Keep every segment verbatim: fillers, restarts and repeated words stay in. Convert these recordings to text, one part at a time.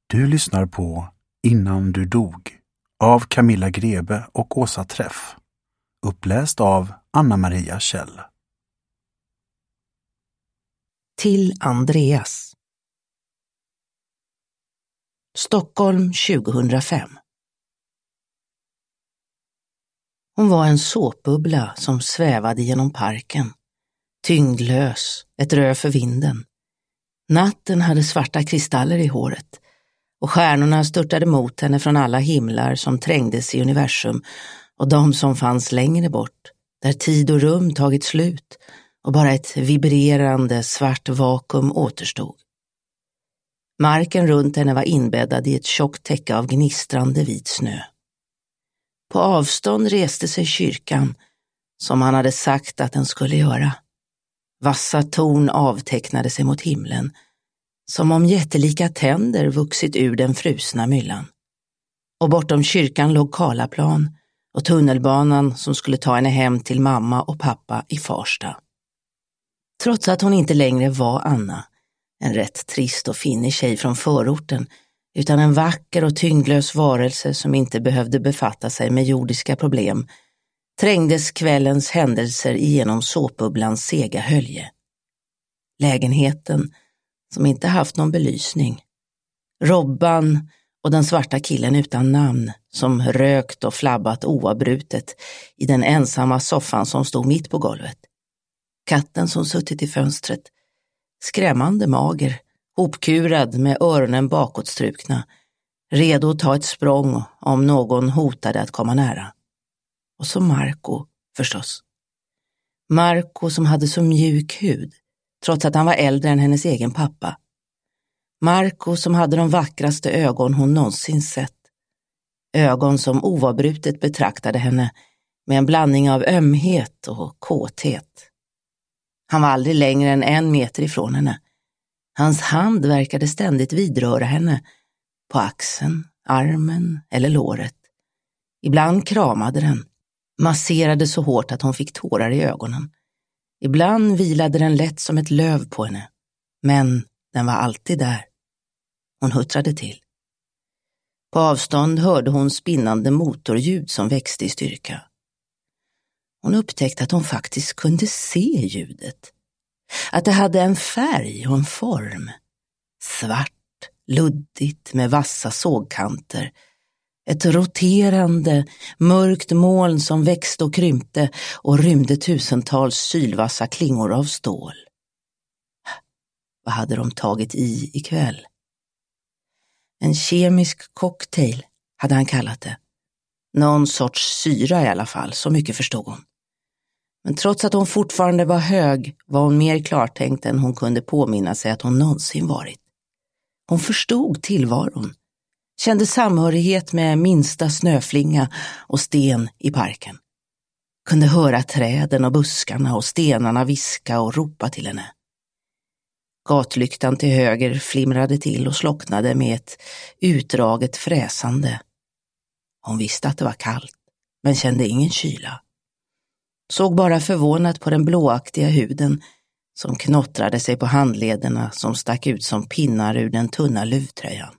Du lyssnar på Innan du dog av Camilla Grebe och Åsa Träff. Uppläst av Anna-Maria Kjell. Till Andreas. Stockholm tjugohundrafem. Hon var en såpbubbla som svävade genom parken. Tyngdlös, ett rö för vinden. Natten hade svarta kristaller i håret och stjärnorna störtade mot henne från alla himlar som trängdes i universum och de som fanns längre bort, där tid och rum tagit slut och bara ett vibrerande svart vakuum återstod. Marken runt henne var inbäddad i ett tjockt täcke av gnistrande vit snö. På avstånd reste sig kyrkan, som han hade sagt att den skulle göra. Vassa torn avtecknade sig mot himlen, som om jättelika tänder vuxit ur den frusna myllan. Och bortom kyrkan låg Karlaplan och tunnelbanan som skulle ta henne hem till mamma och pappa i Farsta. Trots att hon inte längre var Anna, en rätt trist och finnig tjej från förorten, utan en vacker och tyngdlös varelse som inte behövde befatta sig med jordiska problem, trängdes kvällens händelser igenom såpbubblans sega hölje. Lägenheten, som inte haft någon belysning. Robban och den svarta killen utan namn, som rökt och flabbat oavbrutet i den ensamma soffan som stod mitt på golvet. Katten som suttit i fönstret, skrämmande mager, hopkurad med öronen bakåtstrukna, redo att ta ett språng om någon hotade att komma nära. Och så Marco, förstås. Marco som hade så mjuk hud, trots att han var äldre än hennes egen pappa. Marco som hade de vackraste ögon hon någonsin sett. Ögon som oavbrutet betraktade henne med en blandning av ömhet och kåthet. Han var aldrig längre än en meter ifrån henne. Hans hand verkade ständigt vidröra henne, på axeln, armen eller låret. Ibland kramade den, masserade så hårt att hon fick tårar i ögonen. Ibland vilade den lätt som ett löv på henne, men den var alltid där. Hon huttrade till. På avstånd hörde hon spinnande motorljud som växte i styrka. Hon upptäckte att hon faktiskt kunde se ljudet. Att det hade en färg och en form. Svart, luddigt med vassa sågkanter. Ett roterande, mörkt moln som växte och krympte och rymde tusentals sylvassa klingor av stål. Vad hade de tagit i ikväll? En kemisk cocktail hade han kallat det. Någon sorts syra i alla fall, så mycket förstod hon. Men trots att hon fortfarande var hög var hon mer klartänkt än hon kunde påminna sig att hon någonsin varit. Hon förstod tillvaron, kände samhörighet med minsta snöflinga och sten i parken. Kunde höra träden och buskarna och stenarna viska och ropa till henne. Gatlyktan till höger flimrade till och slocknade med ett utdraget fräsande. Hon visste att det var kallt, men kände ingen kyla. Såg bara förvånat på den blåaktiga huden som knottrade sig på handlederna som stack ut som pinnar ur den tunna luvtröjan.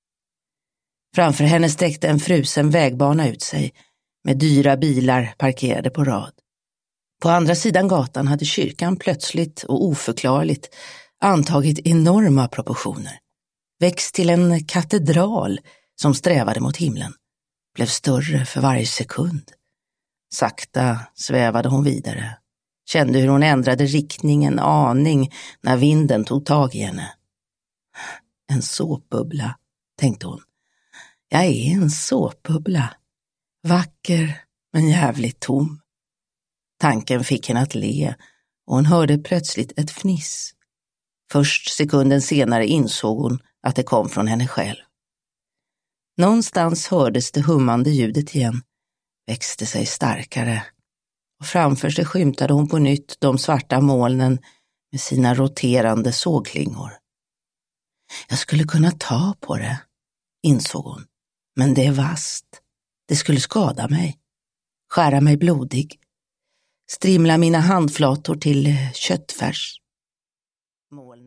Framför henne sträckte en frusen vägbana ut sig med dyra bilar parkerade på rad. På andra sidan gatan hade kyrkan plötsligt och oförklarligt antagit enorma proportioner. Växt till en katedral som strävade mot himlen. Blev större för varje sekund. Sakta svävade hon vidare. Kände hur hon ändrade riktning en aning när vinden tog tag i henne. En såpbubbla, tänkte hon. Jag är en såpbubbla. Vacker men jävligt tom. Tanken fick henne att le och hon hörde plötsligt ett fniss. Först sekunden senare insåg hon att det kom från henne själv. Någonstans hördes det hummande ljudet igen, växte sig starkare och framför sig skymtade hon på nytt de svarta molnen med sina roterande sågklingor. Jag skulle kunna ta på det, insåg hon, men det är vasst. Det skulle skada mig, skära mig blodig, strimla mina handflator till köttfärs. Molnen